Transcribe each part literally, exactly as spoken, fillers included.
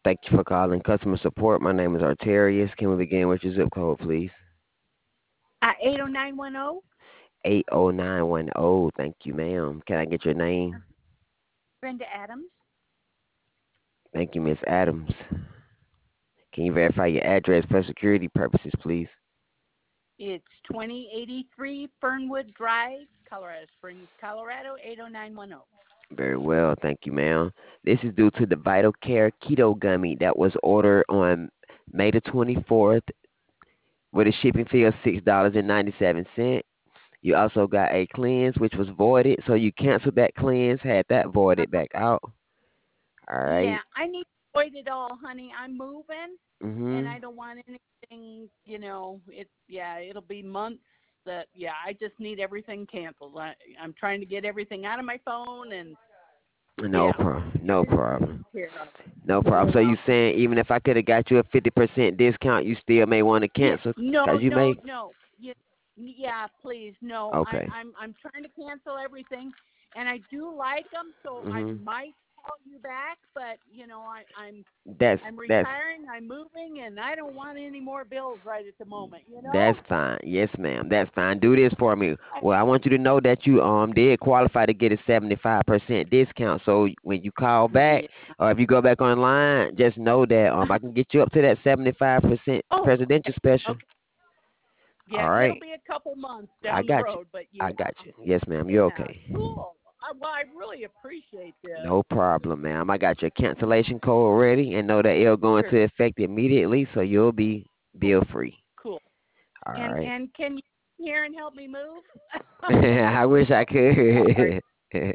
Thank you for calling customer support. My name is Arterius. Can we begin with your zip code, please? Uh, eight oh nine one oh. eight oh nine one oh. Thank you, ma'am. Can I get your name? Brenda Adams. Thank you, Miss Adams. Can you verify your address for security purposes, please? It's twenty eighty-three Fernwood Drive, Colorado Springs, Colorado, eight oh nine one oh. Very well. Thank you, ma'am. This is due to the Vital Care Keto Gummy that was ordered on May the twenty-fourth with a shipping fee of six dollars and ninety-seven cents. You also got a cleanse, which was voided, so you canceled that cleanse, had that voided back out. All Yeah, right. I need to avoid it all, honey. I'm moving, and Mhm. I don't want anything, you know, it, yeah, it'll be months that, yeah, I just need everything canceled. I, I'm trying to get everything out of my phone, and, No yeah, problem. No everything problem. taken care of. No problem. You So know. you saying even if I could have got you a fifty percent discount, you still may want to Yeah, cancel no, because you no, may. no. Yeah, yeah, please, no. I, Okay. I'm I'm trying to cancel everything, and I do like them, so I Mhm. might call you back. But you know, I, I'm That's I'm that's retiring, I'm moving, and I don't want any more bills right at the moment. You know. That's fine. Yes, ma'am. That's fine. Do this for me. Well, I want you to know that you um did qualify to get a seventy-five percent discount. So when you call back Yeah. or if you go back online, just know that um I can get you up to that seventy-five percent Oh, presidential okay, special. okay. Yeah, All it'll right. be a couple months I down the got you. road, but yeah, I got you. Yes, ma'am. You're yeah, okay. cool. I, well, I really appreciate this. No problem, ma'am. I got your cancellation code ready and know that it'll go Sure, into effect immediately, so you'll be cool, bill free. cool. All And right. and can you come here and help me move? I wish I Sorry. could.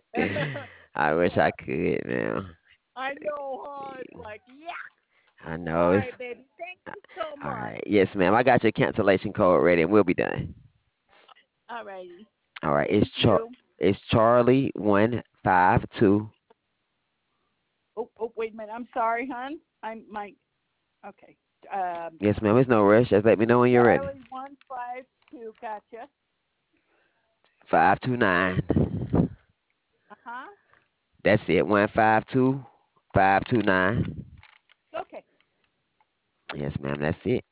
I wish Yeah, I could, man. I know, huh? It's like, yeah. I All know it's right, baby. Thank you so all much. right. Yes, ma'am. I got your cancellation code ready, and we'll be done. All righty. All right. It's Thank Char. you. It's Charlie one five two. Oh, oh, wait a minute. I'm sorry, hon. I'm my. Okay. Um, Yes, ma'am. It's no rush. Just let me know when you're ready. Charlie one five two. Gotcha. Five two nine. Uh huh. That's it. One five two five two nine. Okay. Yes, ma'am. That's it.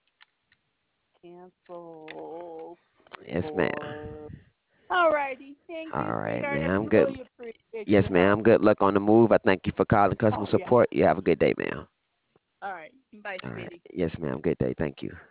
Cancel Yes, ma'am. for. All righty. Thank you, All right, sweetheart. I ma'am. Good. really appreciate Yes, your help. ma'am. Good luck on the move. I thank you for calling customer Oh yeah. support. You have a good day, ma'am. All right. Bye, All right. sweetie. Yes, ma'am. Good day. Thank you.